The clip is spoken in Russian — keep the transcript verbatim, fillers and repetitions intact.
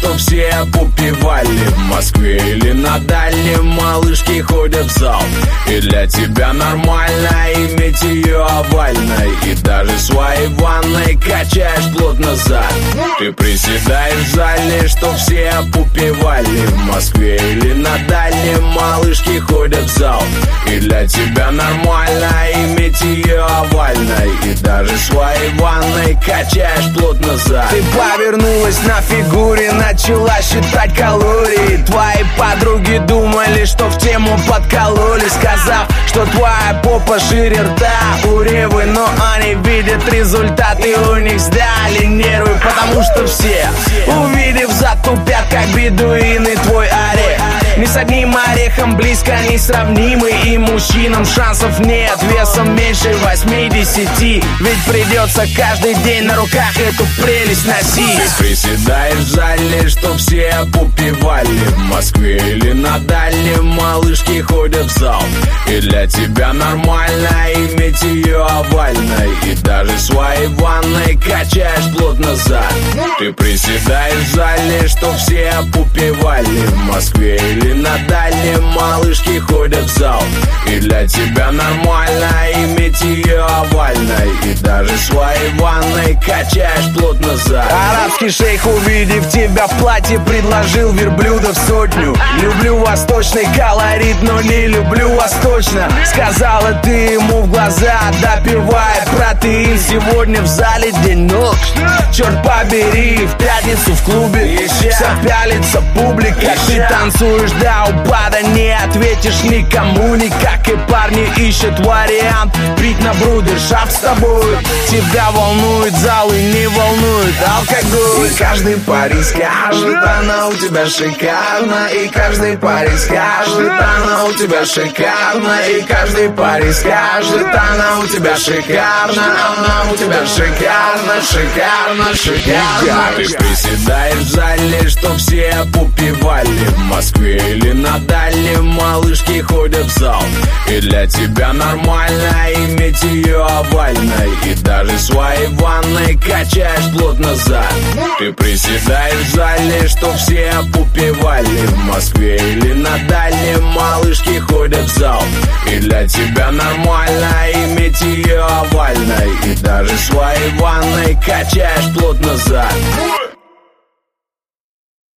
что все попивали в Москве или на дальнем, малышки ходят в зал. И для тебя нормально иметь ее овальной, и даже своей ванной качаешь плотно зад. Ты приседаешь в зале, что все попивали в Москве или на дальнем, малышки ходят в зал. И для тебя нормально иметь ее овальной, и даже своей ванной качаешь плотно зад. Ты повернулась на фигуре, начала считать калории. Твои подруги думали, что в тему подкололи, сказав, что твоя попа шире рта у Ревы. Но они видят результаты, у них сдали нервы, потому что все, увидев, затупят, как бедуины, твой орех. Ни с одним орехом близко несравнимый, и мужчинам шансов нет весом меньше восьмидесяти. Ведь придется каждый день на руках эту прелесть носить. Ты приседаешь в зале, что все попивали в Москве или на дальнем, малышки ходят в зал. И для тебя нормально иметь ее овальной, и даже своей ванной качаешь плотно зад. Ты приседаешь в зале, что все попивали в Москве или на дальнем, малышки ходят в зал. И для тебя нормально иметь ее овальной, и даже своей ванной качаешь плотно зад. Арабский шейх, увидев тебя в платье, предложил верблюдов сотню. Люблю восточный колорит, но не люблю восточно, сказала ты ему в глаза, допивая протеин. Сегодня в зале день ног, черт побери, в пятницу в клубе вся пялится публика. Ты танцуешь до упада, не ответишь никому никак, и парни ищут вариант пить на брудершафт с тобой. Тебя волнует зал и не волнует алкоголь. И каждый парень скажет, она у тебя шикарна. И каждый парень скажет, она у тебя шикарна. И каждый парень скажет, она у тебя шикарна. Она у тебя шикарна, шикарна, шикарна. Ты приседаешь в зале, что все попивали в Москве или на дальнем, малышки ходят в зал. И для тебя нормально иметь ее овальной, и даже своей ванной качаешь плотно зад. Ты приседаешь в зале, что все попивали в Москве или на дальнем, малышки ходят в зал. И для тебя нормально иметь ее овальной, и даже своей ванной качаешь плотно зад.